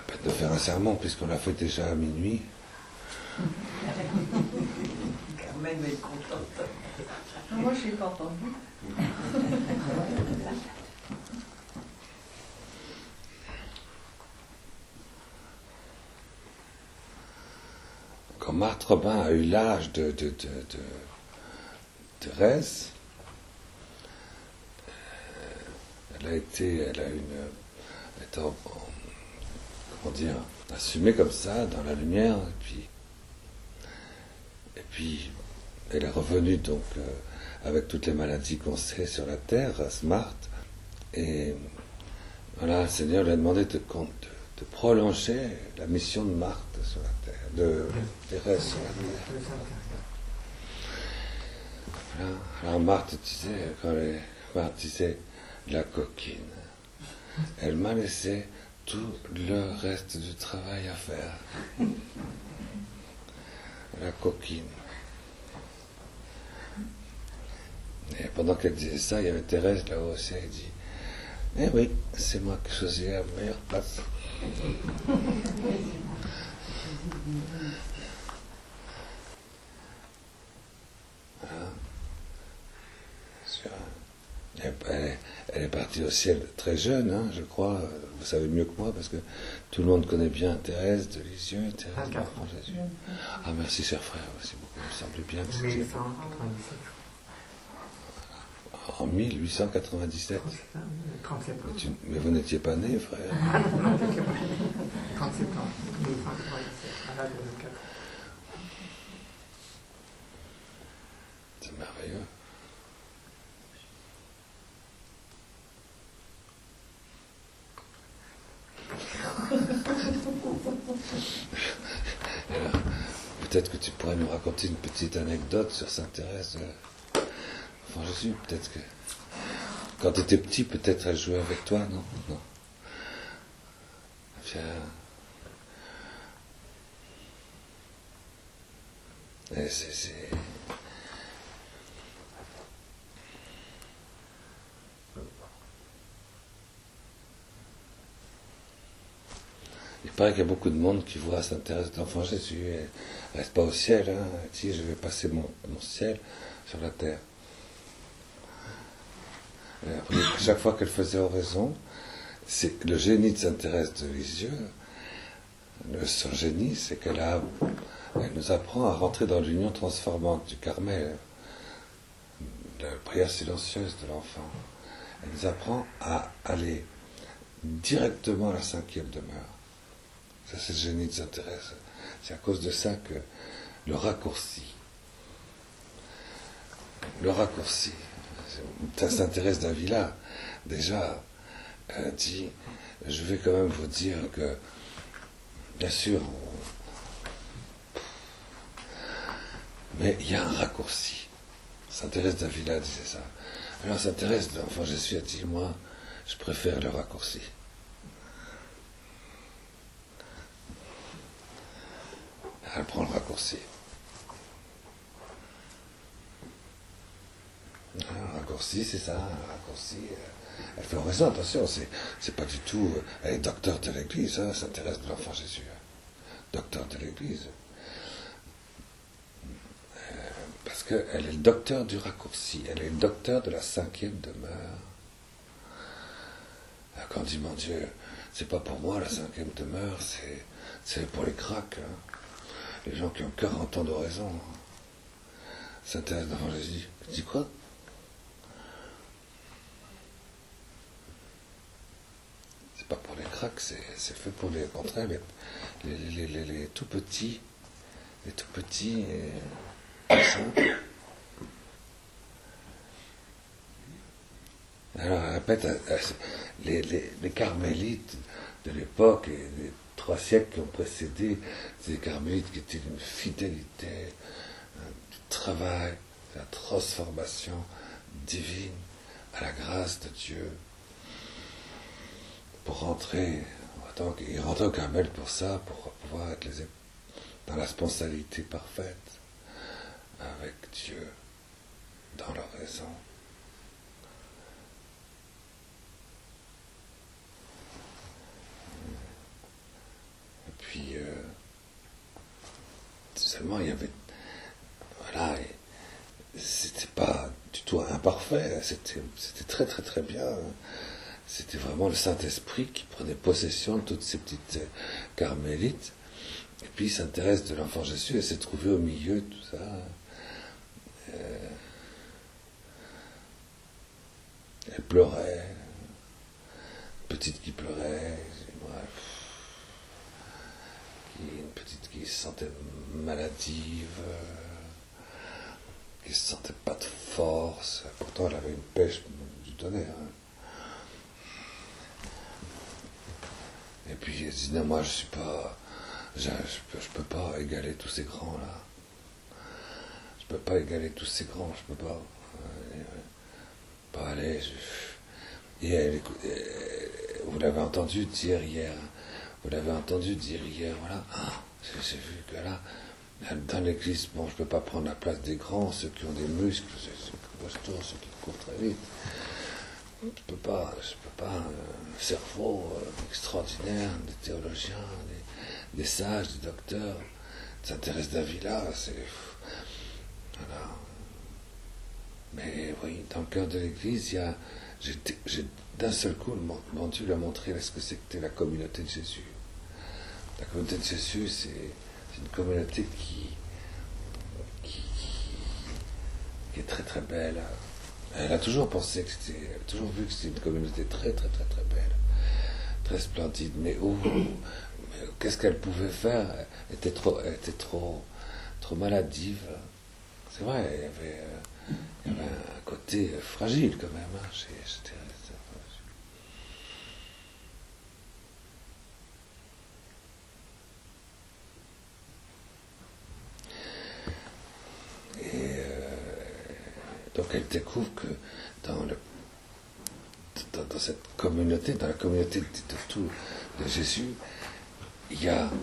Pas de faire un sermon, puisqu'on l'a fait déjà à minuit. Carmen va être contente. Moi, je suis contente. Quand Marthe Robin a eu l'âge de Thérèse, elle a été comment dire, assumée comme ça, dans la lumière, et puis elle est revenue donc avec toutes les maladies qu'on sait sur la terre, Marthe, et voilà, le Seigneur lui a demandé de prolonger la mission de Marthe sur la terre, de Thérèse sur la terre. Voilà. Alors Marthe disait, la coquine, elle m'a laissé tout le reste du travail à faire. La coquine. Et pendant qu'elle disait ça, il y avait Thérèse là-haut aussi, elle dit, eh oui, c'est moi qui choisis la meilleure place. Voilà. Elle est partie au ciel très jeune, hein, je crois. Vous savez mieux que moi, parce que tout le monde connaît bien Thérèse de Lisieux, Thérèse de l'Enfant Jésus. Ah, merci, cher frère, aussi beaucoup. Il me semblait bien que c'était 1897. en 1897. 37 ans. Mais vous n'étiez pas né, frère. 37 ans, 1897, à l'âge de 24 ans. C'est merveilleux. Alors, peut-être que tu pourrais nous raconter une petite anecdote sur Sainte Thérèse Enfant Jésus. Peut-être que quand tu étais petit, peut-être elle jouait avec toi, non? Non. Tiens. Et il paraît qu'il y a beaucoup de monde qui voit Sainte Thérèse de l'Enfant Jésus. Elle ne reste pas au ciel. Hein. Elle dit, je vais passer mon ciel sur la terre. Et après, chaque fois qu'elle faisait oraison, c'est le génie de Sainte Thérèse de Lisieux. Son génie, c'est qu'elle nous apprend à rentrer dans l'union transformante du Carmel, la prière silencieuse de l'enfant. Elle nous apprend à aller directement à la cinquième demeure. Ça, c'est le génie de Sainte Thérèse. C'est à cause de ça que le raccourci, Sainte Thérèse d'Avila, déjà, dit, je vais quand même vous dire que, bien sûr, mais il y a un raccourci. Sainte Thérèse d'Avila disait ça. Alors Sainte Thérèse de l'Enfant Jésus a dit, moi, je préfère le raccourci. Elle prend le raccourci. Un raccourci, c'est ça, un raccourci. Elle fait oraison, attention, c'est pas du tout. Elle est docteur de l'Église, hein, Sainte Thérèse de l'Enfant Jésus. Docteur de l'Église. Parce qu'elle est le docteur du raccourci, elle est le docteur de la cinquième demeure. Quand on dit, mon Dieu, c'est pas pour moi la cinquième demeure, c'est pour les craques, hein. Les gens qui ont 40 ans d'oraison. Sainte Thérèse d'Enfant Jésus, tu dis quoi? C'est pas pour les craques, c'est fait pour les contraires, les tout petits, Alors, elle répète, les carmélites de l'époque et des 3 siècles qui ont précédé, c'est des carmélites qui étaient d'une fidélité, du travail, de la transformation divine à la grâce de Dieu. Pour rentrer, ils rentraient au Carmel pour ça, pour pouvoir être dans la spontanéité parfaite avec Dieu, dans leur raison. puis, seulement il y avait, voilà, c'était pas du tout imparfait, c'était très très très bien. C'était vraiment le Saint-Esprit qui prenait possession de toutes ces petites carmélites. Et puis il s'intéresse de l'enfant Jésus et s'est trouvé au milieu de tout ça. Elle pleurait, une petite qui pleurait, bref, une petite qui se sentait maladive, qui se sentait pas de force. Pourtant elle avait une pêche du tonnerre. Et puis elle dit non, moi je suis pas, je peux pas égaler tous ces grands là. Je peux pas égaler tous ces grands, je peux pas. Pas aller. Et vous l'avez entendu dire hier. Voilà. J'ai vu que là, dans l'église, bon, je peux pas prendre la place des grands, ceux qui ont des muscles, ceux qui courent très vite. Je peux pas, un cerveau extraordinaire, des théologiens, des sages, des docteurs, Saint Thérèse d'Avila, c'est... Voilà. Mais oui, dans le cœur de l'Église, j'ai d'un seul coup, mon Dieu lui a montré ce que c'était la communauté de Jésus. La communauté de Jésus, c'est une communauté qui est très très belle. Elle a toujours pensé que elle a toujours vu que c'était une communauté très très très très belle, très splendide. Mais qu'est-ce qu'elle pouvait faire? Elle était trop maladive. C'est vrai, il y avait un côté fragile quand même chez Thérèse. Et donc elle découvre que dans cette communauté, dans la communauté de Jésus, il y a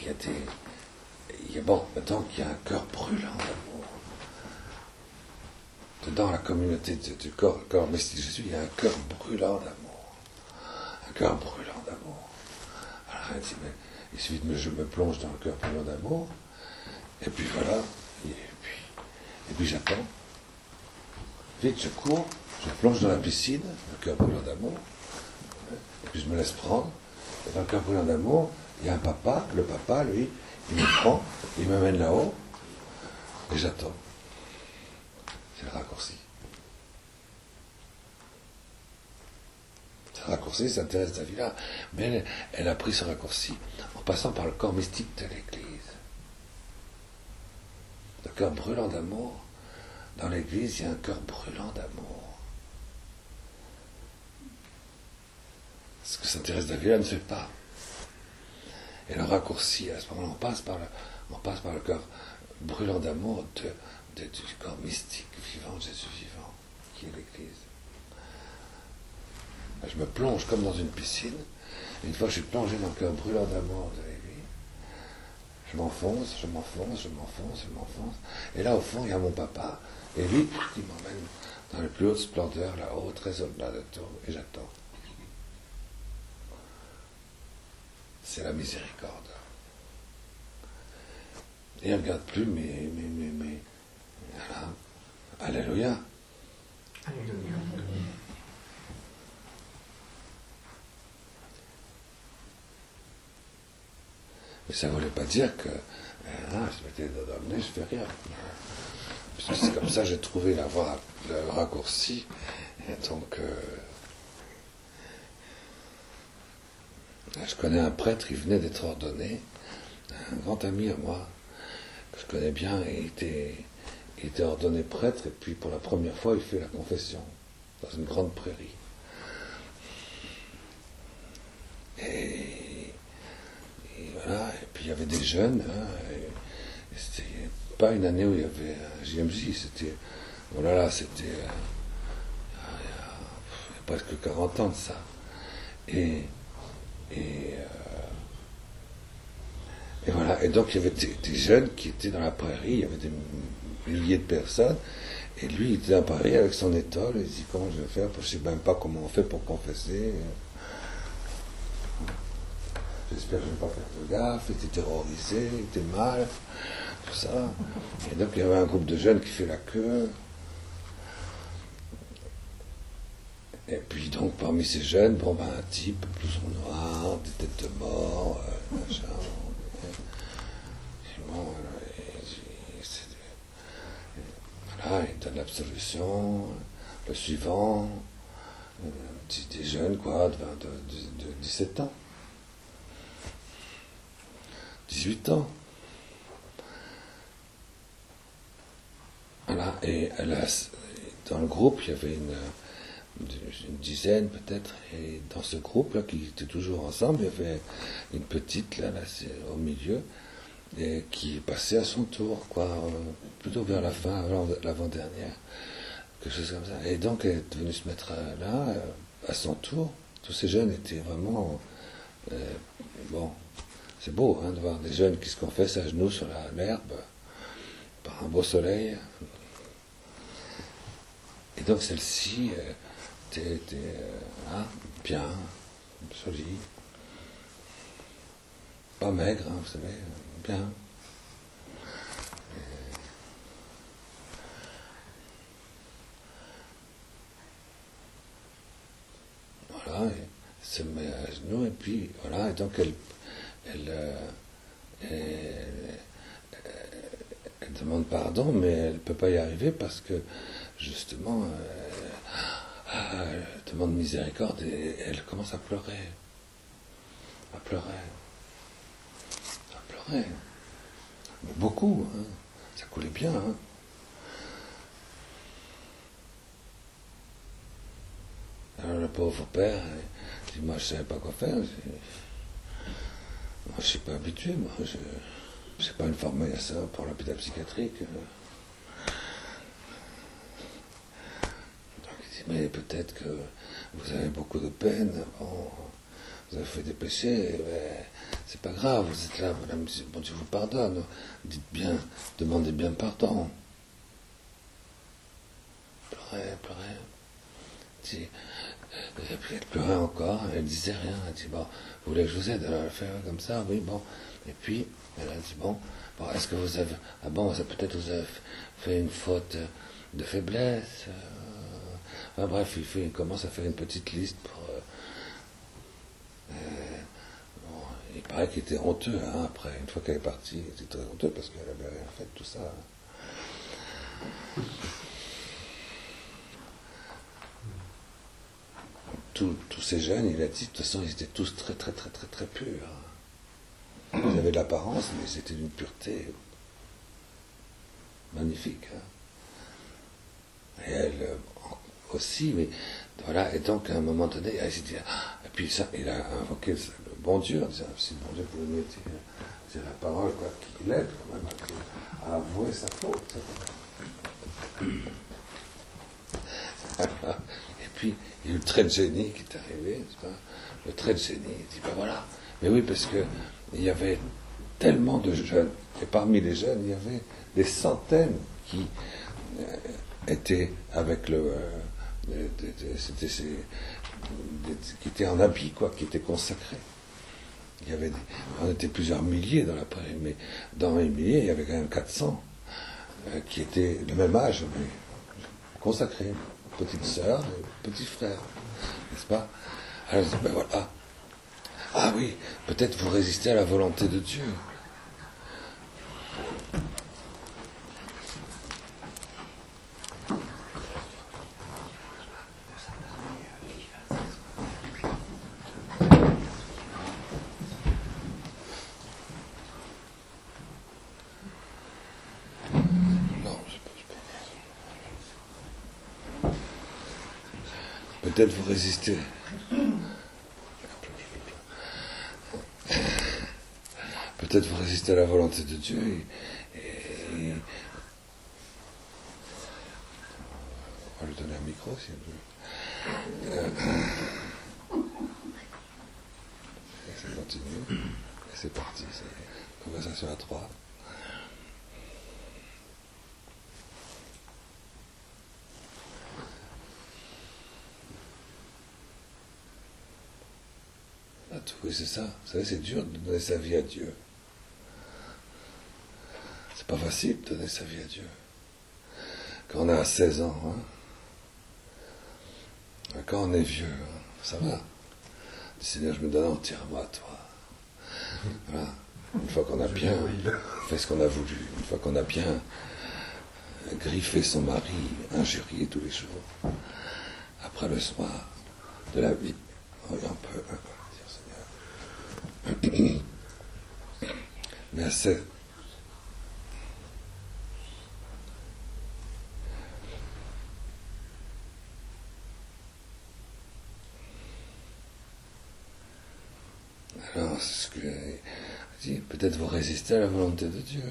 un cœur brûlant d'amour. Dans la communauté du corps mystique de Jésus, il y a un cœur brûlant d'amour. Un cœur brûlant d'amour. Alors elle dit, mais il suffit que je me plonge dans le cœur brûlant d'amour, et puis voilà, et puis j'attends. Vite, je cours, je plonge dans la piscine, le cœur brûlant d'amour, et puis je me laisse prendre. Et dans le cœur brûlant d'amour, il y a un papa, le papa, lui, il me prend, il m'amène là-haut, et j'attends. C'est le raccourci. C'est le raccourci, Saint Thérèse d'Avila. Mais elle a pris ce raccourci en passant par le corps mystique de l'Église. Le cœur brûlant d'amour. Dans l'Église, il y a un cœur brûlant d'amour. Ce que Saint Thérèse d'Avila ne fait pas. Et le raccourci, à ce moment-là, on passe par le cœur brûlant d'amour du corps mystique vivant, Jésus vivant, qui est l'Église. Je me plonge comme dans une piscine. Une fois que je suis plongé dans le cœur brûlant d'amour de l'Église, je m'enfonce. Et là, au fond, il y a mon papa. Et lui, il m'emmène dans les plus hautes splendeurs, là-haut, très au-delà de tout. Et j'attends. C'est la miséricorde. Et il ne regarde plus, mais voilà. Alléluia. Alléluia. Mais ça ne voulait pas dire que je m'étais dans le nez, je fais rien. Puisque c'est comme ça que j'ai trouvé le raccourci. Et donc, je connais un prêtre, il venait d'être ordonné, un grand ami à moi, que je connais bien, et il était ordonné prêtre, et puis pour la première fois, il fait la confession, dans une grande prairie. Et voilà, et puis il y avait des jeunes, et c'était pas une année où il y avait un JMJ, c'était, c'était il y a presque 40 ans de ça. Et voilà, et donc il y avait des jeunes qui étaient dans la prairie, il y avait des milliers de personnes, et lui il était à Paris avec son étole, et il dit comment je vais faire, je ne sais même pas comment on fait pour confesser. qu'il n'arrivait pas à faire de gaffe, il était terrorisé, il était mal, tout ça. Et donc il y avait un groupe de jeunes qui fait la queue. Et puis donc parmi ces jeunes, bon ben un type, blouson noir, des têtes de mort, machin. Et bon, voilà, il donne l'absolution, le suivant, des jeunes quoi, de 17 ans, 18 ans. Voilà, et dans le groupe, il y avait une dizaine peut-être, et dans ce groupe-là, qui était toujours ensemble, il y avait une petite, là c'est au milieu, et qui passait à son tour, quoi, plutôt vers la fin, l'avant-dernière, quelque chose comme ça. Et donc, elle est venue se mettre là, à son tour. Tous ces jeunes étaient vraiment... bon, c'est beau hein, de voir des jeunes qui se confessent à genoux sur l'herbe, par un beau soleil. Et donc, celle-ci était bien, jolie, pas maigre, hein, vous savez, bien. Voilà, elle se met à genoux, et puis voilà, et donc elle demande pardon, mais elle ne peut pas y arriver parce que justement elle demande miséricorde et elle commence à pleurer. À pleurer. Mais beaucoup, hein. Ça coulait bien. Hein. Alors le pauvre père dit, moi je ne savais pas quoi faire. Moi je ne suis pas habitué, moi. Je ne sais pas une formule à ça pour l'hôpital psychiatrique. Donc il dit, mais peut-être que vous avez beaucoup de peine, bon, vous avez fait des péchés, mais c'est pas grave, vous êtes là, madame, bon Dieu vous pardonne, dites bien, demandez bien pardon. Pleurez. Et puis elle pleurait encore, elle disait rien, elle dit, bon, vous voulez que je vous aide, alors elle fait comme ça, oui, bon. Et puis, elle a dit, bon, est-ce que vous avez, peut-être vous avez fait une faute de faiblesse, bref, il commence à faire une petite liste pour... il paraît qu'il était honteux, hein, après, une fois qu'elle est partie, il était très honteux parce qu'elle avait rien fait de tout ça. Tous ces jeunes, il a dit, de toute façon, ils étaient tous très purs. Ils avaient de l'apparence, mais c'était d'une pureté magnifique. Hein. Et elle aussi, mais voilà, et donc à un moment donné, elle s'est dit, et puis ça, il a invoqué le bon Dieu, en disant, si le bon Dieu pouvait me dire la parole, quoi, qu'il aide quand même à avouer sa faute. Et puis, il y a eu le trait de génie qui est arrivé, le trait de génie, il dit, ben voilà, mais oui, parce que il y avait tellement de jeunes, et parmi les jeunes, il y avait des centaines qui étaient avec qui étaient en habit, quoi, qui étaient consacrés. On était plusieurs milliers dans la prairie, mais dans les milliers, il y avait quand même 400 qui étaient le même âge, mais consacrés. Petite sœur et petit frère, n'est-ce pas? Alors je dis, ben voilà. Ah oui, peut-être vous résistez à la volonté de Dieu. Peut-être vous résistez. Peut-être vous résistez à la volonté de Dieu et on va lui donner un micro si elle veut. Et ça continue. Et c'est parti. C'est une conversation à 3. Tout Oui, c'est ça. Vous savez, c'est dur de donner sa vie à Dieu. C'est pas facile de donner sa vie à Dieu. Quand on a 16 ans, hein. Quand on est vieux, hein, ça va. Le Seigneur, je me donne entièrement à toi. Voilà. Une fois qu'on a bien fait ce qu'on a voulu, une fois qu'on a bien griffé son mari, injurié tous les jours, après le soir de la vie, on peut dire Seigneur. Mais c'est alors, c'est ce que dit, peut-être vous résistez à la volonté de Dieu.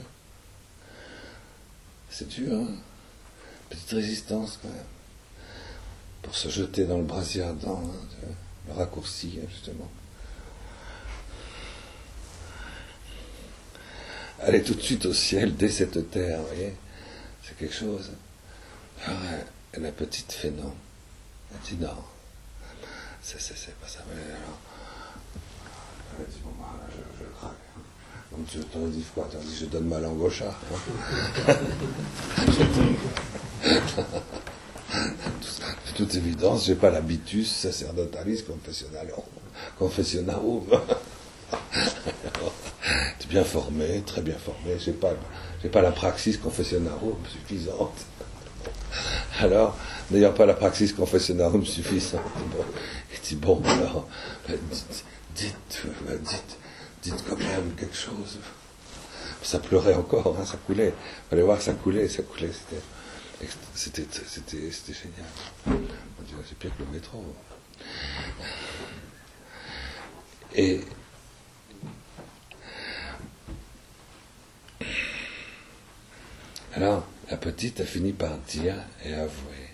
C'est dur, hein? Petite résistance quand même. Pour se jeter dans le brasier ardent, hein, le raccourci, justement. Aller tout de suite au ciel dès cette terre, vous voyez, c'est quelque chose. Alors, la petite fait non. Elle dit non. C'est pas ça. Mais alors, elle dit bon, bah, je craque. Donc tu t'en dis quoi? Tu dis je donne ma langue au chat. Hein. De toute évidence, j'ai pas l'habitus sacerdotalis confessionarum. Tu es bien formé, très bien formé. J'ai pas la praxis confessionarum suffisante. Alors, n'ayant pas la praxis confessionarum suffisante, bon, il dit bon alors, dites quand même quelque chose. Ça pleurait encore, hein, ça coulait. Il fallait voir que ça coulait. C'était génial. On dirait c'est pire que le métro. Et alors, la petite a fini par dire et avouer.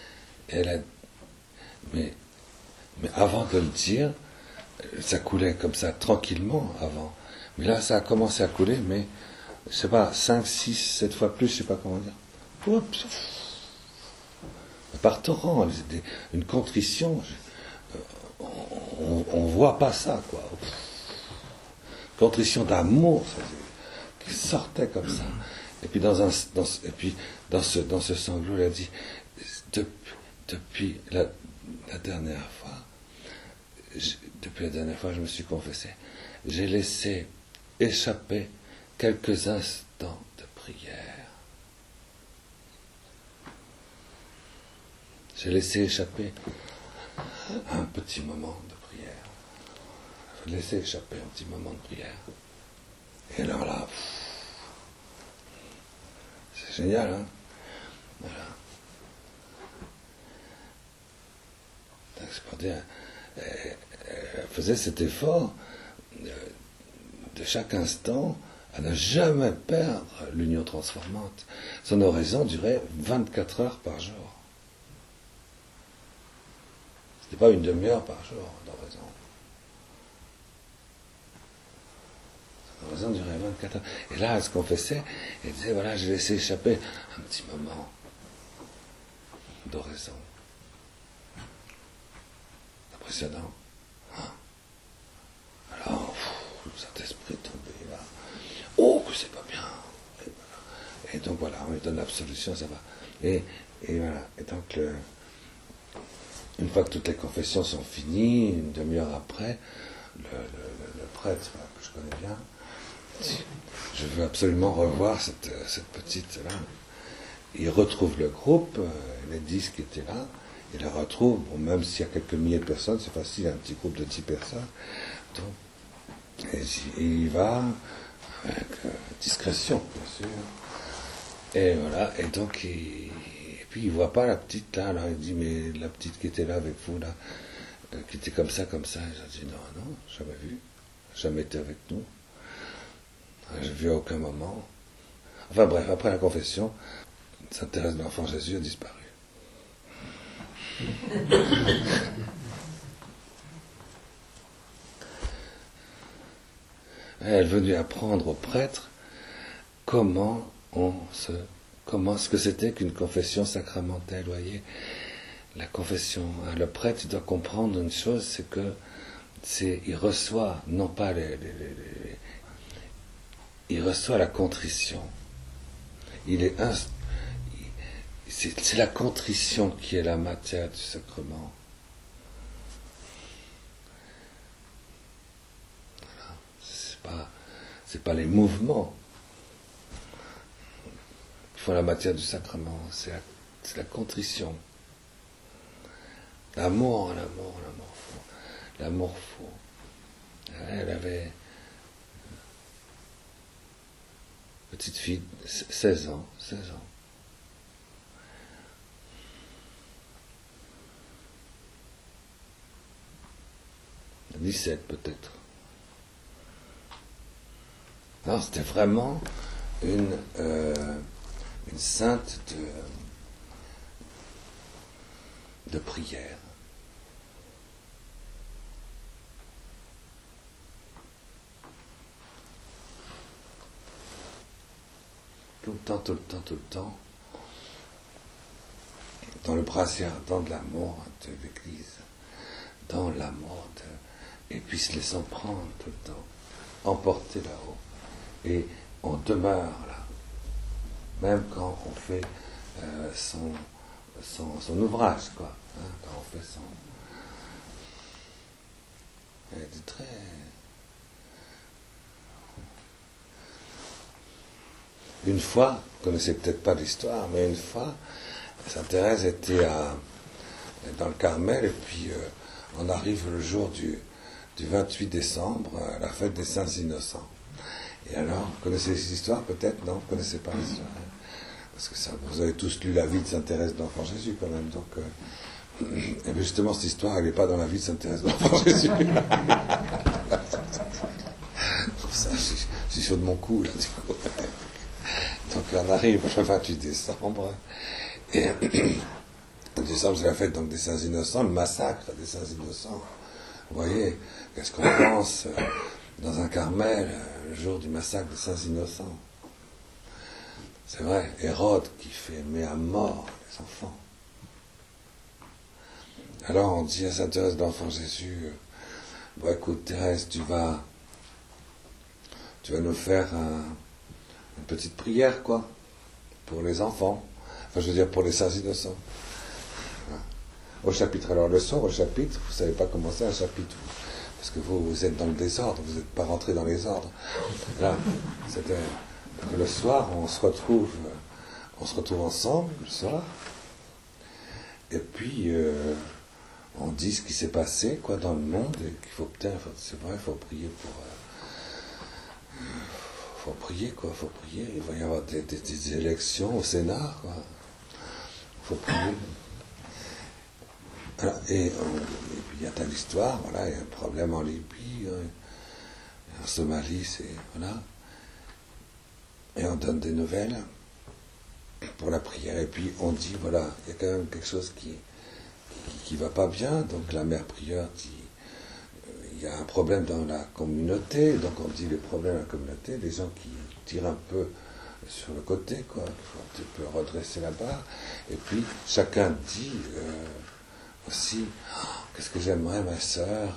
Mais avant de le dire, ça coulait comme ça, tranquillement avant. Mais là, ça a commencé à couler, mais, je sais pas, 5, 6, 7 fois plus, je sais pas comment dire. Oups. Par torrent, une contrition, on voit pas ça, quoi. Contrition d'amour, qui sortait comme ça. Et puis dans ce sanglot, elle a dit, depuis la dernière fois, je me suis confessé. J'ai laissé échapper quelques instants de prière. J'ai laissé échapper un petit moment de prière. J'ai laissé échapper un petit moment de prière. Et alors là, c'est génial, hein? Voilà. Donc, c'est pour dire, elle faisait cet effort de chaque instant à ne jamais perdre l'union transformante. Son oraison durait 24 heures par jour. Ce n'était pas une demi-heure par jour d'oraison. Son oraison durait 24 heures. Et là, elle se confessait, elle disait, voilà, j'ai laissé échapper un petit moment d'oraison. Impressionnant. Alors, le Saint-Esprit est tombé là. Oh, que c'est pas bien. Et donc voilà, on lui donne l'absolution, ça va. Et voilà. Et donc, une fois que toutes les confessions sont finies, une demi-heure après, le prêtre, que je connais bien, dit, je veux absolument revoir cette petite-là. Il retrouve le groupe, les 10 qui étaient là, il les retrouve, bon, même s'il y a quelques milliers de personnes, c'est facile, un petit groupe de 10 personnes. Donc, et il va avec discrétion, bien sûr. Et voilà, et donc, et puis il voit pas la petite là, alors il dit, mais la petite qui était là avec vous, là, qui était comme ça, il a dit, non, jamais vu, jamais été avec nous. J'ai vu à aucun moment. Enfin bref, après la confession, Sainte Thérèse de l'Enfant Jésus a disparu. Elle est venue apprendre au prêtre comment ce que c'était qu'une confession sacramentelle, voyez. La confession, le prêtre doit comprendre une chose, c'est que il reçoit, non pas il reçoit la contrition. C'est la contrition qui est la matière du sacrement. Voilà. C'est pas les mouvements qui font la matière du sacrement, c'est la contrition. L'amour fou. Elle avait petite fille, 16 ans. 17 peut-être. Non, c'était vraiment une sainte de prière. Tout le temps, dans le brasier ardent de l'amour de l'Église, dans l'amour et puis se laissant prendre tout le temps, emporter là-haut. Et on demeure là, même quand on fait son ouvrage, quoi. Hein, quand on fait son... Elle était très... Une fois, vous ne connaissez peut-être pas l'histoire, mais une fois, Sainte Thérèse était dans le Carmel, et puis on arrive le jour du 28 décembre, à la fête des Saints Innocents. Et alors, vous connaissez cette histoire peut-être? Non, vous ne connaissez pas l'histoire. Parce que ça, vous avez tous lu la vie de Sainte Thérèse d'Enfant Jésus quand même. Donc, et bien justement, cette histoire, elle n'est pas dans la vie de Sainte Thérèse d'Enfant Jésus. Ça, je suis sûr de mon coup, là, du coup. Donc on arrive le 28 décembre, et en décembre c'est la fête donc, des Saints Innocents, le massacre des Saints Innocents. Vous voyez, qu'est-ce qu'on pense dans un Carmel, le jour du massacre des Saints Innocents? C'est vrai, Hérode qui fait met à mort les enfants. Alors on dit à Sainte Thérèse d'Enfant Jésus, bon écoute Thérèse, tu vas nous faire une petite prière, quoi, pour les enfants. Enfin, je veux dire, pour les Saints Innocents. Au chapitre. Alors, le soir, au chapitre, vous ne savez pas comment c'est un chapitre. Parce que vous êtes dans le désordre, vous n'êtes pas rentré dans les ordres. Là, c'était... Le soir, on se retrouve ensemble, le soir. Et puis, on dit ce qui s'est passé, quoi, dans le monde, et qu'il faut peut-être... C'est vrai, il faut prier pour... faut prier. Il va y avoir des élections au Sénat, quoi. Faut prier. Alors, et puis il y a telle histoire, voilà, il y a un problème en Libye, en Somalie, voilà. Et on donne des nouvelles pour la prière. Et puis on dit, voilà, il y a quand même quelque chose qui va pas bien. Donc la mère prieure dit, il y a un problème dans la communauté. Donc on dit les problèmes dans la communauté, les gens qui tirent un peu sur le côté, quoi. Il faut un petit peu redresser la barre. Et puis chacun dit aussi, qu'est-ce que j'aimerais, ma sœur,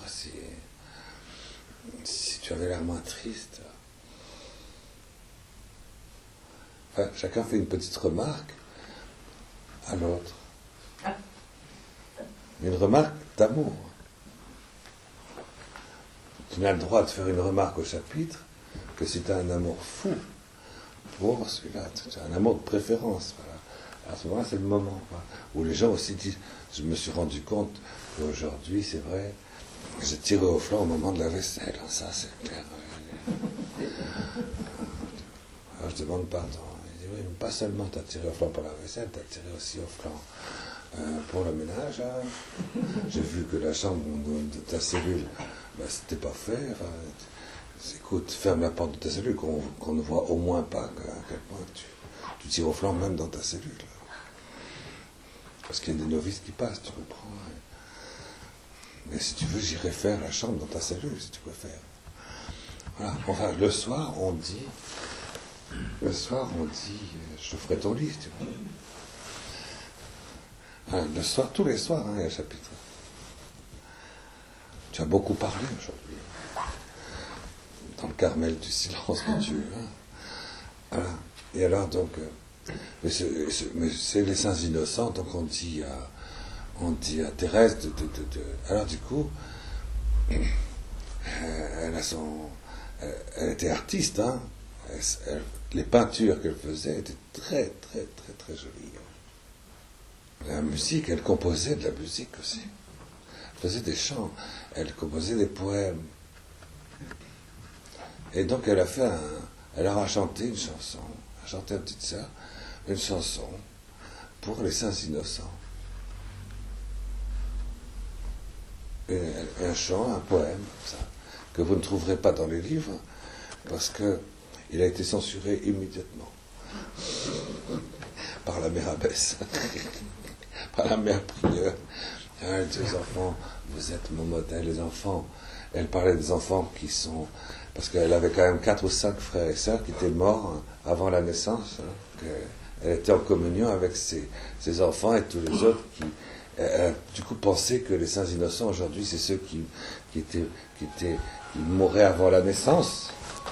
si tu avais l'air moins triste. Enfin, chacun fait une petite remarque à l'autre. Une remarque d'amour. Tu n'as le droit de faire une remarque au chapitre que si tu as un amour fou pour celui-là, tu as un amour de préférence. Voilà. À ce moment-là, c'est le moment, quoi, où les gens aussi disent, je me suis rendu compte qu'aujourd'hui, c'est vrai, j'ai tiré au flanc au moment de la vaisselle. Ça, c'est clair. Alors, je demande pardon. Il dit, oui, mais pas seulement tu as tiré au flanc pour la vaisselle, tu as tiré aussi au flanc pour le ménage. Hein. J'ai vu que la chambre de ta cellule, c'était pas fait. Enfin, écoute, ferme la porte de ta cellule, qu'on ne voit au moins pas à quel point tu tires au flanc même dans ta cellule. Parce qu'il y a des novices qui passent, tu comprends. Mais si tu veux, j'irai faire la chambre dans ta cellule, si tu préfères. Voilà. Enfin, le soir, on dit, je ferai ton lit, si tu veux. Voilà, le soir, tous les soirs, il y a un chapitre. Tu as beaucoup parlé aujourd'hui. Dans le Carmel du silence de Dieu. Hein. Voilà. Et alors, donc, mais c'est les saints innocents, donc on dit à Thérèse alors du coup, elle était artiste, hein. Les peintures qu'elle faisait étaient très, très, très, très jolies. La musique, elle composait de la musique aussi. Elle faisait des chants, elle composait des poèmes. Et donc elle leur a chanté une chanson, elle a chanté à petite sœur une chanson pour les saints innocents. Un chant, un poème, ça, que vous ne trouverez pas dans les livres, parce que il a été censuré immédiatement par la mère abbesse, par la mère prieure. Elle dit aux enfants, vous êtes mon modèle, les enfants. Elle parlait des enfants qui sont... Parce qu'elle avait quand même 4 ou 5 frères et sœurs qui étaient morts avant la naissance. Hein. Elle était en communion avec ses enfants et tous les autres qui... Elle a du coup pensé que les saints innocents aujourd'hui, c'est ceux qui mouraient avant la naissance.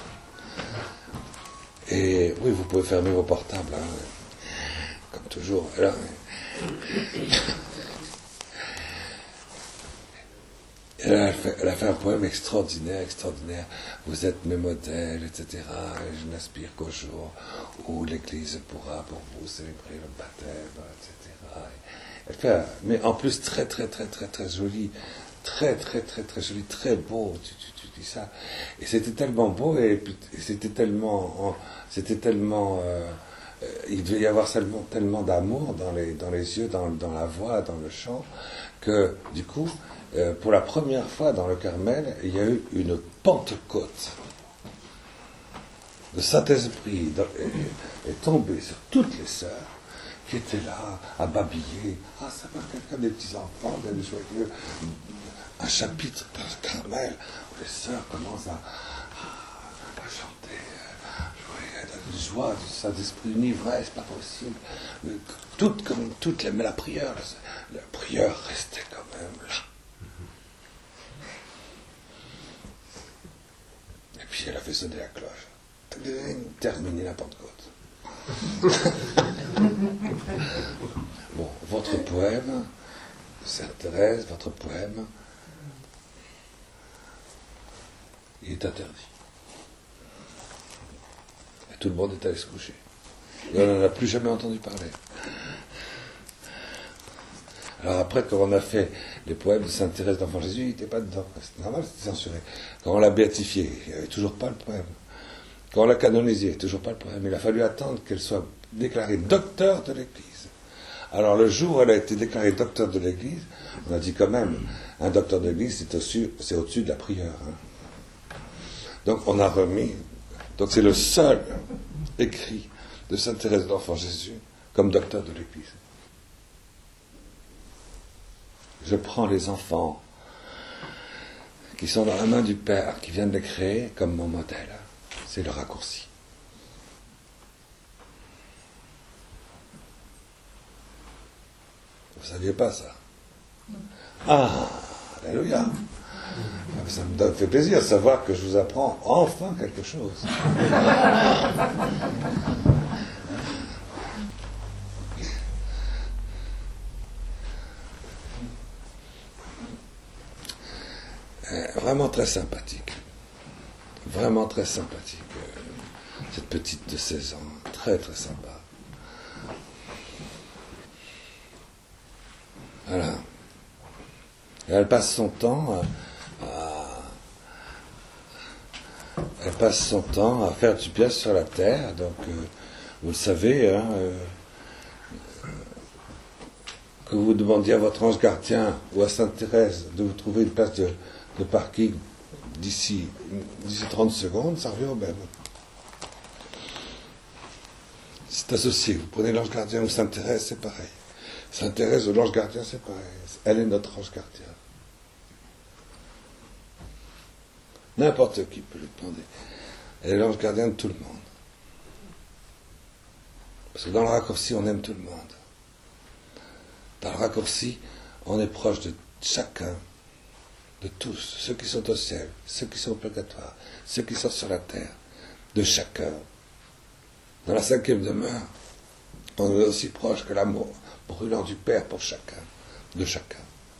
Et oui, vous pouvez fermer vos portables, hein, comme toujours. Alors, elle a fait un poème extraordinaire. Vous êtes mes modèles, etc. Et je n'aspire qu'au jour où l'Église pourra pour vous célébrer le baptême, etc. Elle fait, mais en plus très très très très très joli, très très très très joli, très beau. Tu dis ça. Et c'était tellement beau et puis c'était tellement, il devait y avoir tellement d'amour dans les yeux, dans la voix, dans le chant, que du coup, pour la première fois dans le Carmel, il y a eu une Pentecôte. Le Saint-Esprit est tombé sur toutes les sœurs qui étaient là, à babiller. Ah, ça va, quelqu'un des petits-enfants, des joyeux. Un chapitre dans le Carmel où les sœurs commencent à chanter, une joie du Saint-Esprit, une ivresse, pas possible. Mais la prière restait quand même là. Et puis elle a fait sonner la cloche. Terminé la Pentecôte. Bon, votre poème, Sainte Thérèse, votre poème, il est interdit. Et tout le monde est allé se coucher. Et on n'en a plus jamais entendu parler. Alors après, quand on a fait les poèmes de Sainte Thérèse d'Enfant Jésus, il n'était pas dedans. C'est normal, c'était censuré. Quand on l'a béatifié, il n'y avait toujours pas le poème. Quand on l'a canonisé, il n'y avait toujours pas le poème. Il a fallu attendre qu'elle soit déclarée docteur de l'Église. Alors le jour où elle a été déclarée docteur de l'Église, on a dit quand même, un docteur de l'Église, c'est au-dessus de la prière. Hein. Donc on a remis, donc c'est le seul écrit de Sainte Thérèse d'Enfant Jésus comme docteur de l'Église. Je prends les enfants qui sont dans la main du Père, qui viennent de les créer, comme mon modèle. C'est le raccourci. Vous ne saviez pas ça? Ah, alléluia. Ça me fait plaisir de savoir que je vous apprends enfin quelque chose. Vraiment très sympathique. Vraiment très sympathique. Cette petite de 16 ans. Très très sympa. Voilà. Et elle passe son temps à faire du bien sur la terre. Donc, vous le savez, hein, que vous demandiez à votre ange gardien ou à Sainte Thérèse de vous trouver une place de parking d'ici 30 secondes, ça revient au même. C'est associé. Vous prenez l'ange gardien ou Sainte Thérèse, c'est pareil. Sainte Thérèse ou l'ange gardien, c'est pareil. Elle est notre ange gardien. N'importe qui peut lui demander. Elle est l'ange gardien de tout le monde. Parce que dans le raccourci, on aime tout le monde. Dans le raccourci, on est proche de chacun. de tous, ceux qui sont au ciel, ceux qui sont au purgatoire, ceux qui sont sur la terre, de chacun. Dans la 5e demeure, on est aussi proche que l'amour brûlant du Père pour chacun, de chacun.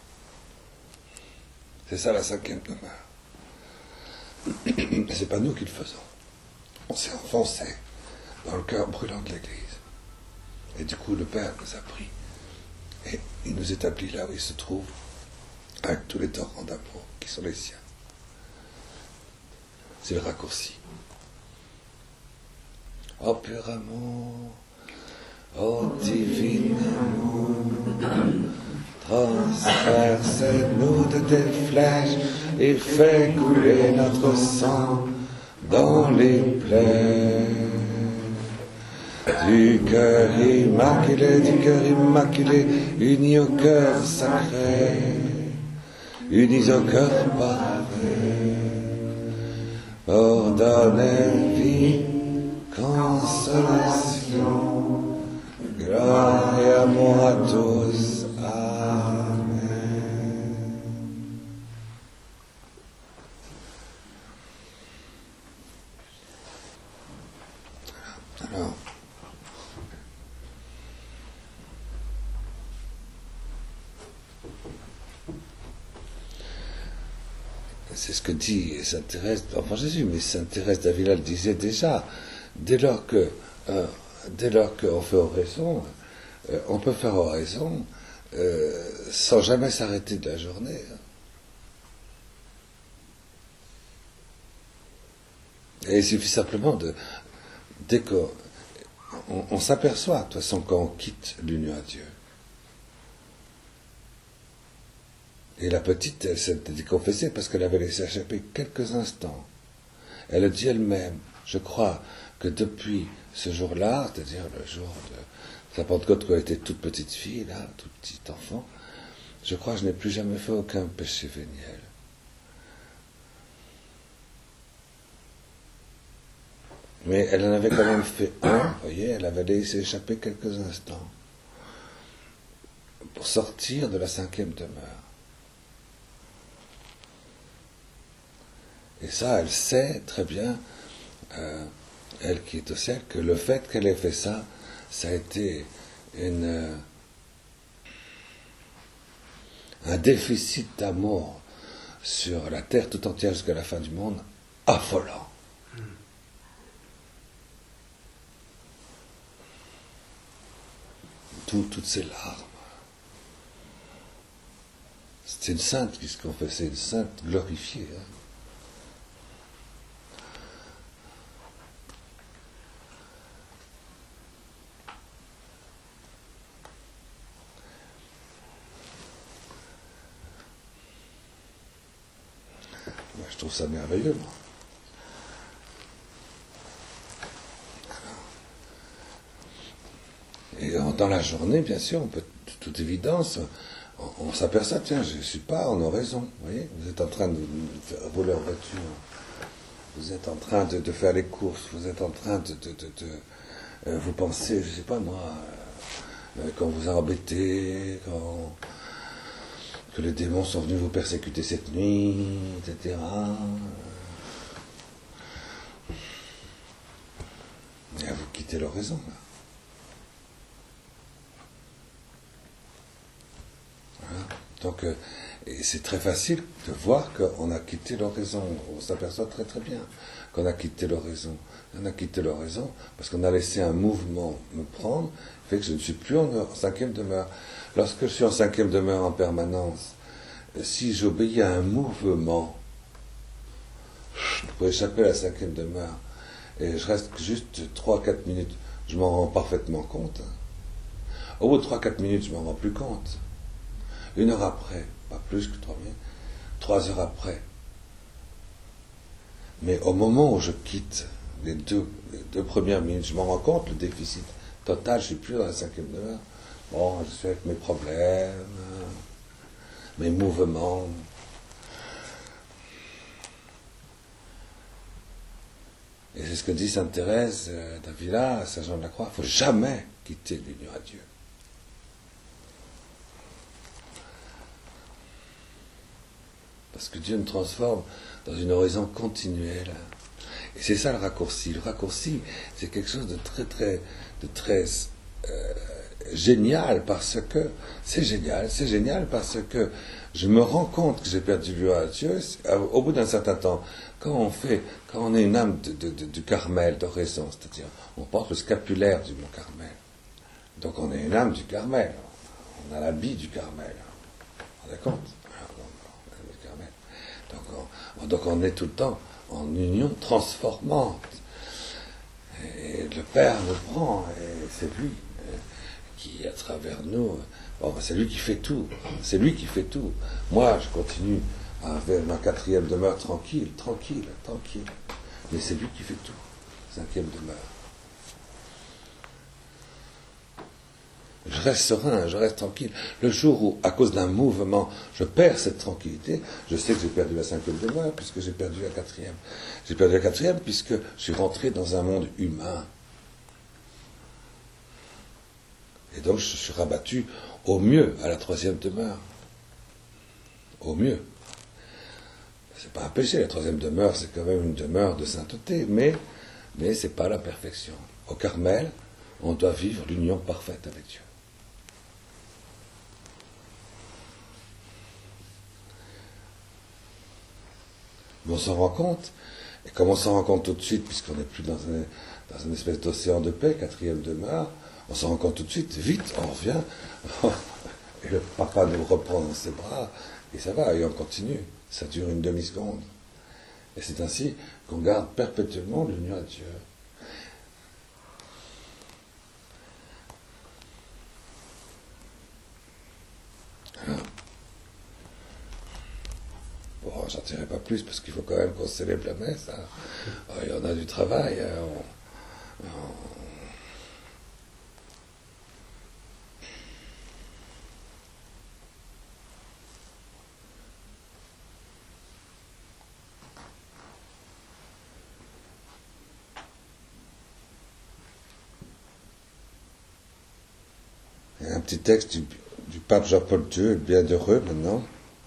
C'est ça la 5e demeure. Et c'est pas nous qui le faisons. On s'est enfoncé dans le cœur brûlant de l'Église. Et du coup, le Père nous a pris. Et il nous établit là où il se trouve, avec tous les torrents d'amour qui sont les siens. C'est le raccourci. Ô pur amour, ô divin amour, transperce-nous de tes flèches et fais couler notre sang dans les plaies du cœur immaculé, unis au cœur sacré, unis au cœur parfait, ordonne vie, consolation, gloire et amour à tous. Amen. Alors, c'est ce que dit Sainte Thérèse, enfin Jésus, mais Sainte Thérèse d'Avila le disait déjà. Dès lors qu'on fait oraison, on peut faire oraison sans jamais s'arrêter de la journée. Et il suffit simplement dès qu'on s'aperçoit, de toute façon, quand on quitte l'union à Dieu. Et la petite, elle s'est déconfessée parce qu'elle avait laissé échapper quelques instants. Elle a dit elle-même, je crois que depuis ce jour-là, c'est-à-dire le jour de la Pentecôte quand elle était toute petite fille, là, toute petite enfant, je crois que je n'ai plus jamais fait aucun péché véniel. Mais elle en avait quand même fait un, vous voyez, elle avait laissé échapper quelques instants pour sortir de la 5e demeure. Et ça, elle sait très bien, elle qui est au ciel, que le fait qu'elle ait fait ça, ça a été un déficit d'amour sur la terre tout entière jusqu'à la fin du monde, affolant. Toutes ces larmes. C'est une sainte qui se confessait, une sainte glorifiée. Hein. Je trouve ça merveilleux, moi. Et dans la journée, bien sûr, on peut, de toute évidence, on s'aperçoit, tiens, je ne suis pas en oraison. Vous voyez, vous êtes en train de rouler en voiture, vous êtes en train de faire les courses, vous êtes en train vous pensez, je ne sais pas moi, quand vous embêtez, que les démons sont venus vous persécuter cette nuit, etc. Et vous quittez l'oraison, là. Voilà. Donc, et c'est très facile de voir qu'on a quitté l'oraison. On s'aperçoit très très bien qu'on a quitté l'oraison. On a quitté l'oraison parce qu'on a laissé un mouvement me prendre, fait que je ne suis plus en 5e demeure. Lorsque je suis en 5e demeure en permanence, si j'obéis à un mouvement, pour échapper à la 5e demeure, et je reste juste 3-4 minutes, je m'en rends parfaitement compte. Au bout de 3-4 minutes, je m'en rends plus compte. 1 heure après, pas plus que 3 minutes, 3 heures après. Mais au moment où je quitte les deux premières minutes, je m'en rends compte, le déficit total, je ne suis plus dans la 5e demeure. Bon, je suis avec mes problèmes, mes mouvements. Et c'est ce que dit Sainte Thérèse d'Avila à Saint-Jean-de-la-Croix, il ne faut jamais quitter l'union à Dieu. Parce que Dieu nous transforme dans une oraison continuelle. Et c'est ça le raccourci. Le raccourci, c'est quelque chose de très génial parce que c'est génial parce que je me rends compte que j'ai perdu gloire à Dieu au bout d'un certain temps. Quand on est une âme du Carmel, d'oraison, c'est-à-dire on porte le scapulaire du mont Carmel. Donc on est une âme du Carmel. On a l'habit du Carmel. Vous vous rendez compte? Donc on est tout le temps en union transformante. Et le Père nous prend, et c'est lui qui, à travers nous, c'est lui qui fait tout. C'est lui qui fait tout. Moi, je continue avec ma 4e demeure tranquille. Mais c'est lui qui fait tout. 5e demeure. Je reste serein, je reste tranquille. Le jour où, à cause d'un mouvement, je perds cette tranquillité, je sais que j'ai perdu la 5e demeure, puisque j'ai perdu la 4e. J'ai perdu la 4e puisque je suis rentré dans un monde humain. Et donc je suis rabattu au mieux à la 3e demeure. Au mieux. C'est pas un péché, la 3e demeure, c'est quand même une demeure de sainteté, mais c'est pas la perfection. Au Carmel, on doit vivre l'union parfaite avec Dieu. Mais on s'en rend compte, et comme on s'en rend compte tout de suite, puisqu'on n'est plus dans une espèce d'océan de paix, 4e demeure, on s'en rend compte tout de suite, vite, on revient, et le papa nous reprend dans ses bras, et ça va, et on continue. Ça dure une demi-seconde. Et c'est ainsi qu'on garde perpétuellement l'union à Dieu. Bon, j'en dirai pas plus parce qu'il faut quand même qu'on célèbre la messe. Hein. Il y en a du travail. Hein. Il y a un petit texte du pape Jean-Paul II, le bienheureux maintenant.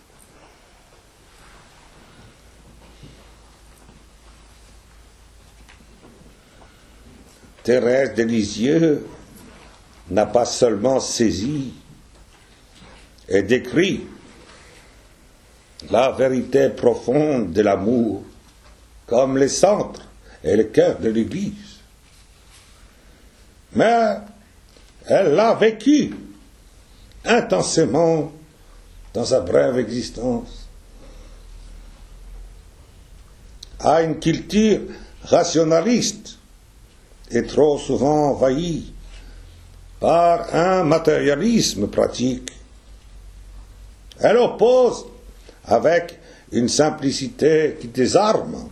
Thérèse de Lisieux n'a pas seulement saisi et décrit la vérité profonde de l'amour comme le centre et le cœur de l'Église, mais elle l'a vécu intensément dans sa brève existence, à une culture rationaliste et trop souvent envahie par un matérialisme pratique. Elle oppose avec une simplicité qui désarme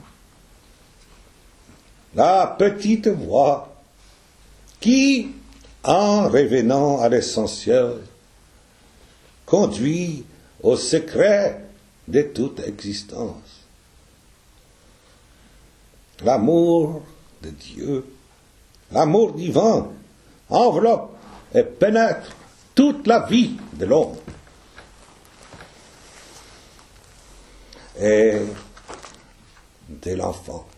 la petite voix qui, en revenant à l'essentiel, conduit au secret de toute existence. L'amour de Dieu, l'amour divin, enveloppe et pénètre toute la vie de l'homme. Et dès l'enfant,